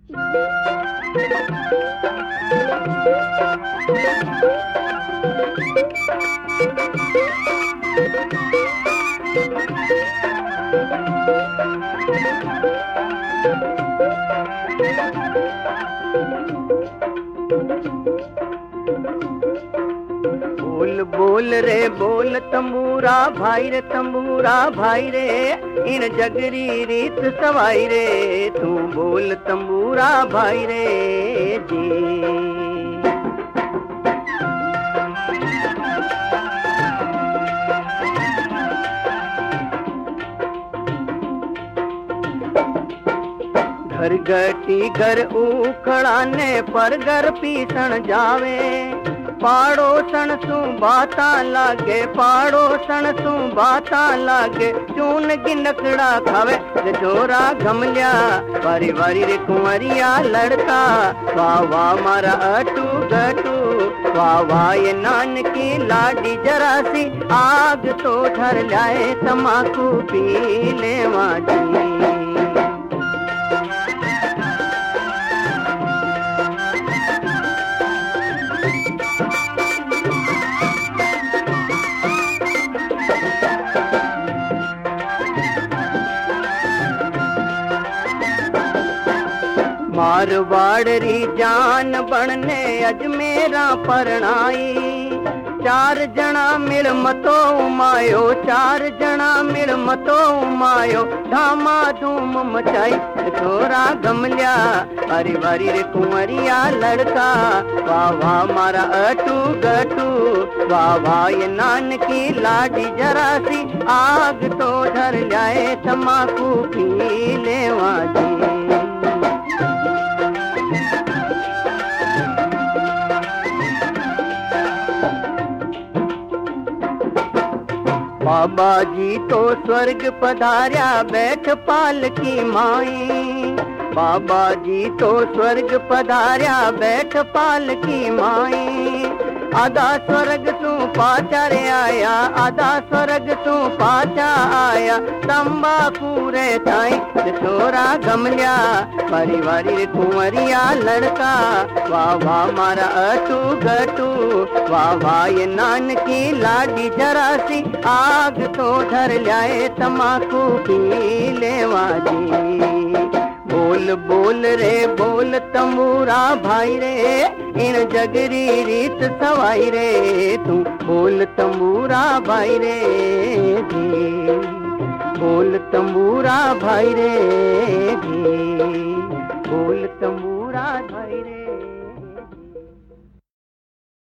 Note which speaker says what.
Speaker 1: बोल बोल रे बोल तंबूरा भाई रे तंबूरा भाई रे इन जगरी रीत सवाई रे तू बोल तंबूरा भाई रे जी। घर गटी घर उखड़ाने पर घर पीसण जावे पाड़ोसन सू बाता लागे पाड़ोसन सू बाता लागे चून गिनकड़ा खावे छोरा घमलिया वारी वारी रे कुंवरिया लड़का वाह वाह मारा अटू गटू वाह वाह ये नान की लाडी जरासी आग तो धर जाए तमाकू पी ले माजी। मारवाड़ी जान बनने अजमेरा परणाई चार जना मिल मतो उमायो चार जना मिल मतो उमायो धामा धूम मचाई छोरा गमलिया वारी वारी रे कुंवरिया लड़का वाह वाह मारा अटू गटू वाह वाह ये नान की लाडी जरासी आग तो धर जाए तमाकू पी ले वाजी। बाबा जी तो स्वर्ग पधार्या बैठ पालकी माई बाबा जी तो स्वर्ग पधार्या बैठ पालकी माई आधा स्वर्ग तू पाचा रे आया आधा स्वर्ग तू पाचा आया तंबाकू रे ताई छोरा गमलिया वारी वारी रे कुंवरिया लड़का वाह वाह मारा अटू गटू वाह वाह ये नान की लाडी जरासी आग तो धर लाए तमाकू पी ले वाजी। बोल बोल रे बोल तंबूरा भाई रे इन जगरी रीत सवाई रे तू बोल तंबूरा भाई रे जी। बोल तंबूरा भाई रे जी बोल तंबूरा भाई रे।